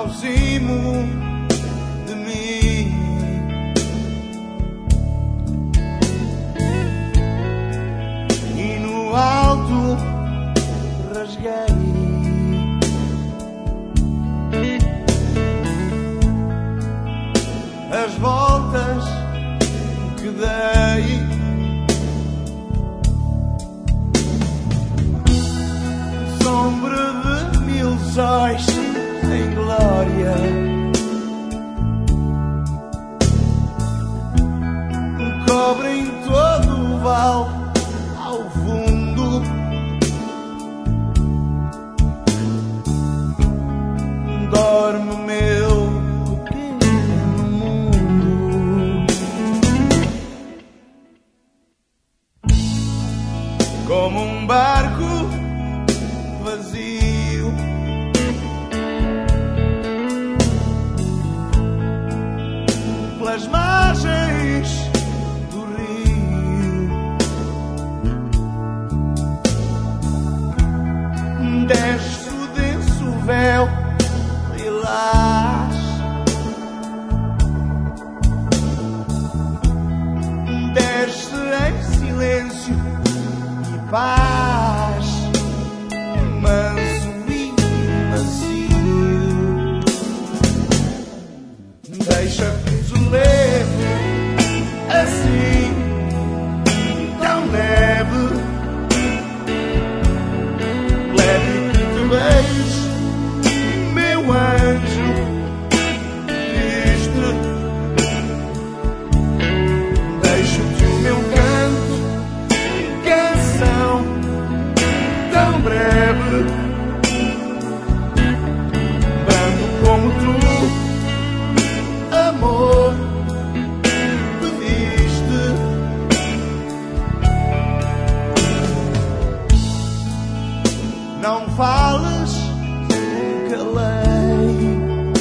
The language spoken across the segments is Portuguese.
aproximo de mim. E no alto rasguei as voltas que dei. Sombra de mil sóis em glória, cobrem todo o vale ao fundo. Dorme meu pequeno mundo, como um barco vazio, pelas margens do rio. Desce o denso véu lilás, desce em silêncio e paz, manso e macio. Deixa que te leve assim, tão leve, leve que te beije, meu anjo triste. Deixo-te o meu canto, canção tão breve, brando como tu, amor, pediste. Não fales, calei.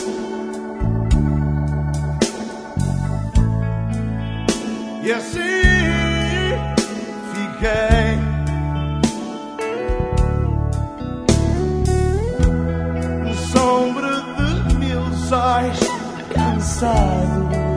E assim fiquei. Sombra de mil sóis, cansado,